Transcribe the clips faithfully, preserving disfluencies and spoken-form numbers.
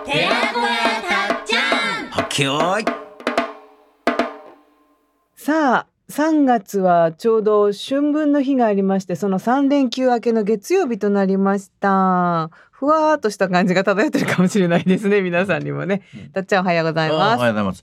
寺子屋たっちゃん。 はっけよーい。 さあさんがつはちょうど春分の日がありまして、そのさん連休明けの月曜日となりました。ふわーっとした感じが漂ってるかもしれないですね、皆さんにもね。たっちゃんおはようございます。 おはようございます。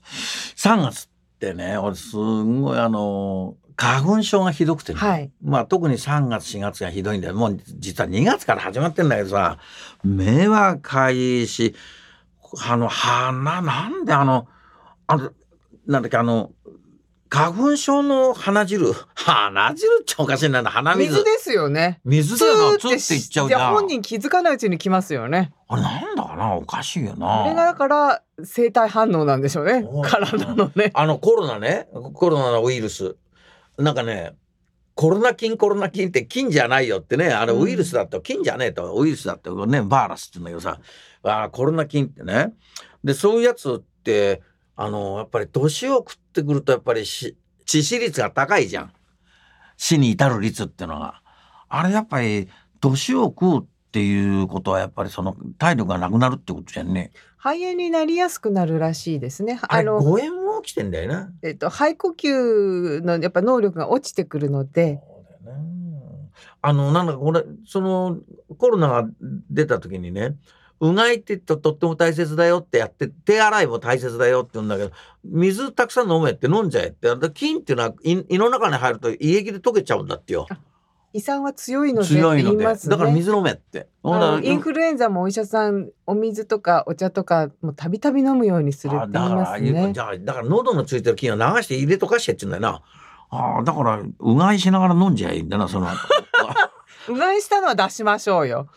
さんがつってね、俺すんごいあの花粉症がひどくてね、 はい、 まあ特にさんがつしがつがひどいんだよ。もう実はにがつから始まってんだけどさ、目はかゆいし、あの鼻なんであのあのなんだっけあの花粉症の鼻汁鼻汁っちゃおかしいな、鼻水水ですよね。 水だよな、ツーっていっちゃうじゃん。 本人気づかないうちに来ますよね。 あれなんだかな、おかしいよな。 あれがだから生体反応なんでしょうね、体のね。 あのコロナね、コロナのウイルスなんかね、コロナ菌コロナ菌って菌じゃないよってね、あれウイルスだと、うん、菌じゃねえとウイルスだってね、バーラスって言うんだけどさ、あコロナ菌ってね、でそういうやつってあのやっぱり年を食ってくるとやっぱり致死率が高いじゃん、死に至る率っていうのが。あれやっぱり年を食うっていうことはやっぱりその体力がなくなるってことじゃんね。 肺炎になりやすくなるらしいですね。 あれ誤嚥も起きてんだよな、 えっと、肺呼吸のやっぱ能力が落ちてくるので。 そうだよね。あのなんだかこれそのコロナが出た時にね、うがいってととっても大切だよってやって、手洗いも大切だよって言うんだけど、水たくさん飲めって飲んじゃえって。菌っていうのは 胃, 胃の中に入ると胃液で溶けちゃうんだってよ。 胃酸は強いのでって言いますね。 だから水飲めって。 インフルエンザもお医者さんお水とかお茶とかもたびたび飲むようにするって言いますね。 じゃあだから喉のついてる菌を流して入れとかしてって言うんだよな。あだからうがいしながら飲んじゃえいいんだな、そのうがいしたのは出しましょうよ。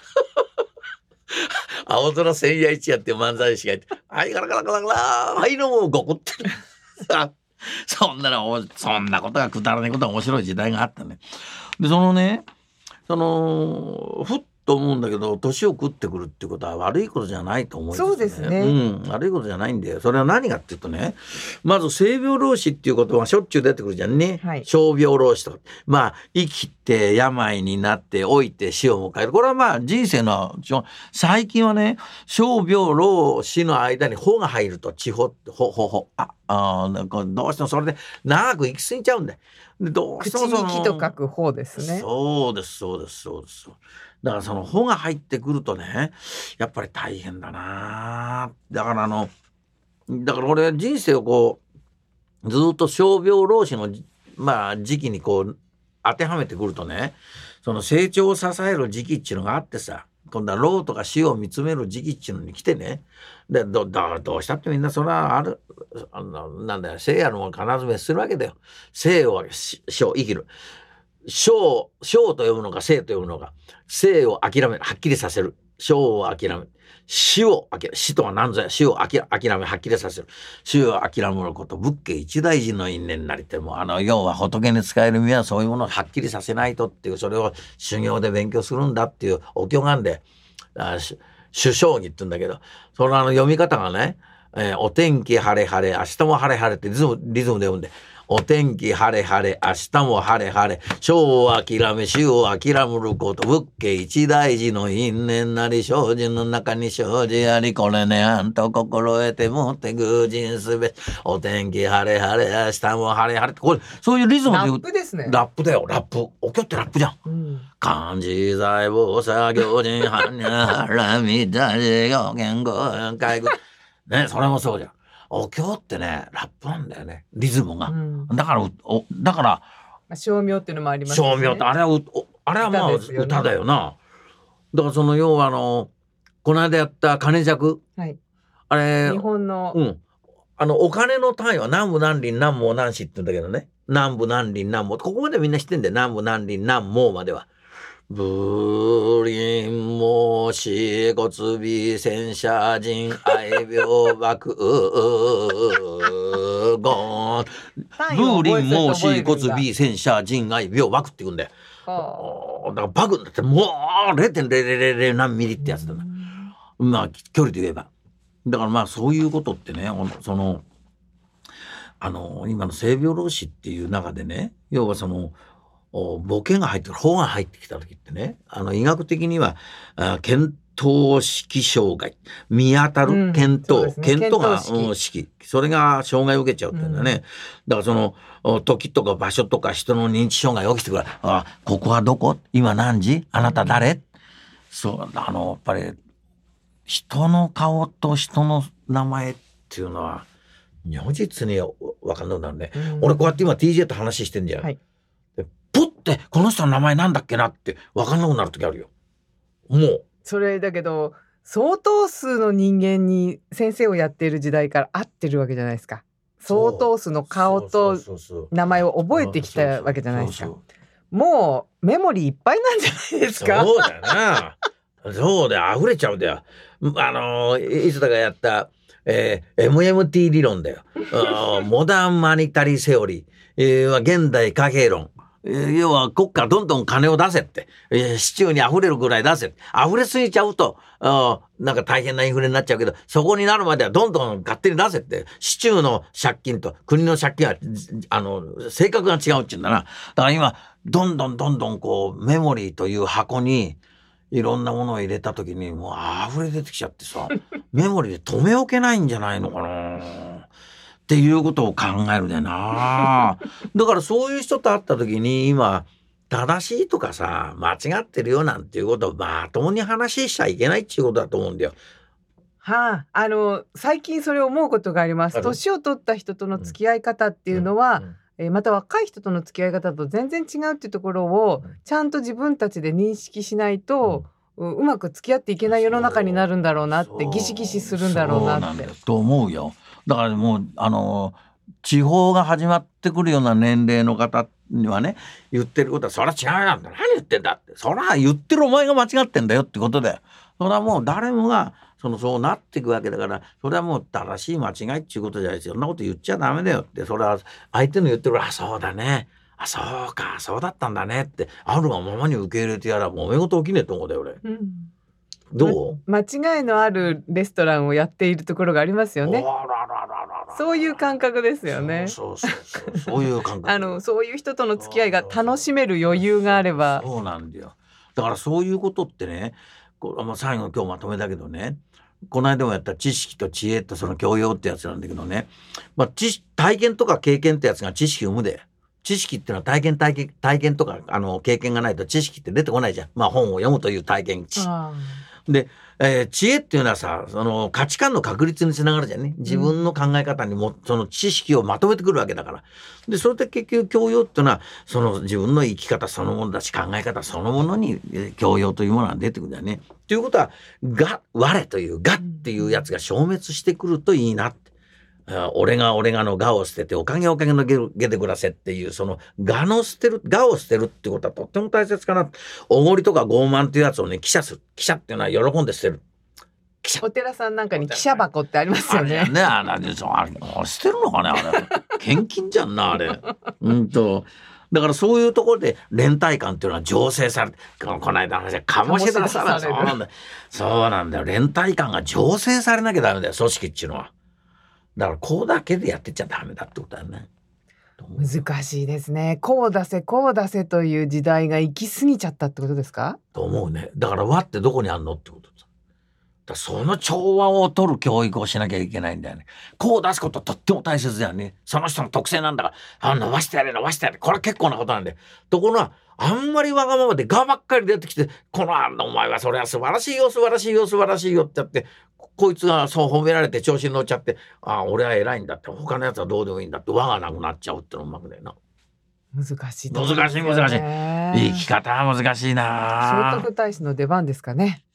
青空千夜一夜っていう漫才師がいて、はいガラガラガラガラはい飲もうごこってそんなのそんなことがくだらないことが面白い時代があったね。でそのね、そのふっと思うんだけど、年を食ってくるってことは悪いことじゃないと思うんですね。 そうですね、 うん、悪いことじゃないんだよ。それは何かっていうとね、まず性病老死っていうことがしょっちゅう出てくるじゃんね、はい、傷病老死とか、まあ生きて病になって老いて死を迎える、これはまあ人生の最近はね、傷病老死の間に法が入ると、地方ってほほほああなんかどうしてもそれで長く生きすぎちゃうんだよ。でどうしてもその口に木と書く方ですね。 そうですそうですそうです。だからその穂が入ってくるとね、やっぱり大変だな。だからあのだから俺人生をこうずっと傷病老死のまあ時期にこう当てはめてくるとね、その成長を支える時期っていうのがあってさ、今度は老とか死を見つめる時期っていうのに来てね、で ど, ど, どうしたってみんなそれはあるあのなんだよ、生あるもの必ず滅するわけだよ。生を死を生きる、生生と呼ぶのか生と呼ぶのか、生を諦める、はっきりさせる、生を諦める、死を諦める、死とは何ぞや、死を諦めはっきりさせる、死を諦めること、仏家一大事の因縁なりて、もあの要は仏に仕える身はそういうものをはっきりさせないとっていう、それを修行で勉強するんだっていうお経があんで、あ主将棋って言うんだけど、そのあの読み方がね、えー、お天気晴れ晴れ明日も晴れ晴れってリズムリズムで読んで、お天気晴れ晴れ明日も晴れ晴れ、生を諦め死を諦めること、仏家一大事の因縁なり、生じの中に生じあり、これねあんと心得てもって偶人すべ、お天気晴れ晴れ明日も晴れ晴れって、これそういうリズムでラップですね。 ラップだよ、ラップ。お経ってラップじゃん、うん、漢字財宝作業人般若波みたじ行言語海軍ね、それもそうじゃん。お経ってねラップなんだよね、リズムが、うん、だからおだから称名っていうのもありますね。 称名ってあれはあれはまあ 歌, ね、歌だよな。だからその要はあのこの間やった金尺、はい、あれ日本の、 うん、あのお金の単位は南部南林南毛南市って言うんだけどね、南部南林南毛、ここまでみんな知ってんだよ、南部南林南毛までは。ブリンモシゴツビ戦車人愛病爆ゴンブーリンモシゴツビ戦車人愛病爆って言うんだよ。だからバグだってもう れいてんれいれいれいれい 何ミリってやつだな、まあ距離で言えば。だからまあそういうことってね、そのあの今の性病老死っていう中でね、要はそのボケが入ってくる、法が入ってきた時ってね、あの医学的にはあ検等式障害、見当たる見当、 うんね、 見当が見当式、 うん、式、それが障害を受けちゃうっていうんだね、うん、だからその時とか場所とか人の認知障害が起きてくる。あ、ここはどこ、今何時、あなた誰、うん、そうあのやっぱり人の顔と人の名前っていうのは如実に分かんなくなるね、うん、俺こうやって今 ティージェー と話してんじゃん、はい、でプッてこの人の名前なんだっけなって分かんなくなる時あるよ。もうそれだけど相当数の人間に先生をやっている時代から会ってるわけじゃないですか。相当数の顔と名前を覚えてきたわけじゃないですか。もうメモリーいっぱいなんじゃないですか。 そうだよなそうだよ、溢れちゃうんだよ。あのいつだかやった、えー、エムエムティー 理論だよモダンマニタリーセオリー、えー、現代貨幣論、要は国家どんどん金を出せって、えー、市中に溢れるぐらい出せって、溢れすぎちゃうとあなんか大変なインフレになっちゃうけど、そこになるまではどんどん勝手に出せって、市中の借金と国の借金はあの性格が違うっていうんだな。だから今どんどんどんどんこうメモリーという箱にいろんなものを入れた時にもう溢れ出てきちゃってさメモリーで止めおけないんじゃないのかなっていうことを考えるでな。だからそういう人と会った時に今正しいとかさ間違ってるよなんていうことをまともに話しちゃいけないっていうことだと思うんだよ。 はあ、あの最近それを思うことがあります。年を取った人との付き合い方っていうのは、うんうんうんえー、また若い人との付き合い方と全然違うっていうところをちゃんと自分たちで認識しないと、うん、うまく付き合っていけない世の中になるんだろうなってギシギシするんだろうなって。そうなんだと思うよ。だからもうあの地方が始まってくるような年齢の方にはね言ってることはそりゃ違うなんだ、何言ってんだって、そりゃ言ってるお前が間違ってんだよってことだよ。それはもう誰もがそのそうなっていくわけだから、それはもう正しい間違いっていうことじゃないですよ。そんなこと言っちゃダメだよって、それは相手の言ってるあそうだね、あそうかそうだったんだねってあるがままに受け入れてやらもめ事起きねえと思うだよ俺、うん、どう、 ま、間違いのあるレストランをやっているところがありますよね。そういう感覚ですよね。 そうそうそうそうそういう感覚あのそういう人との付き合いが楽しめる余裕があれば。 そうなんだよ。だからそういうことってね、これ、まあ、最後今日まとめだけどね、この間もやった知識と知恵とその教養ってやつなんだけどね、まあ、知体験とか経験ってやつが知識を生むで、知識っていうのは体験体験体験とかあの経験がないと知識って出てこないじゃん。まあ本を読むという体験値で、えー、知恵っていうのはさその価値観の確立につながるじゃんね。自分の考え方にもその知識をまとめてくるわけだから。でそれで結局教養っていうのはその自分の生き方そのものだし考え方そのものに教養というものが出てくるんだよね。ということはが我という我っていうやつが消滅してくるといいなって。俺が俺がの我を捨てておかげおかげの下で暮らせっていうその我の捨てる我を捨てるってことはとっても大切かな。おごりとか傲慢っていうやつをね、記者する記者っていうのは喜んで捨てる。 お寺さんなんかに記者箱ってありますよね。 あれね、あれあれ捨てるのかねあれ献金じゃんなあれうんとだからそういうところで連帯感っていうのは醸成されて、この間の話は醸し出される。そうなんだよ、そうなんだよ、連帯感が醸成されなきゃダメだよ組織っていうのは。だからこうだけでやってっちゃダメだってことだよね。 難しいですね。こう出せこう出せという時代が行き過ぎちゃったってことですかと思うね。だから和ってどこにあんのってことだ。だその調和を取る教育をしなきゃいけないんだよね。こう出すこととっても大切だよね。その人の特性なんだからあ伸ばしてやれ伸ばしてやれ、これ結構なことなんで。ところがあんまりわがままでがばっかり出てきて、このあお前はそれは素晴らしいよ素晴らしいよ素晴らしいよってやって、こいつがそう褒められて調子に乗っちゃって、あ俺は偉いんだって他のやつはどうでもいいんだって輪がなくなっちゃうってのうまくねえな。 難しい、 ね、難しい難しい。生き方は難しいな。 聖徳太子の出番ですかね。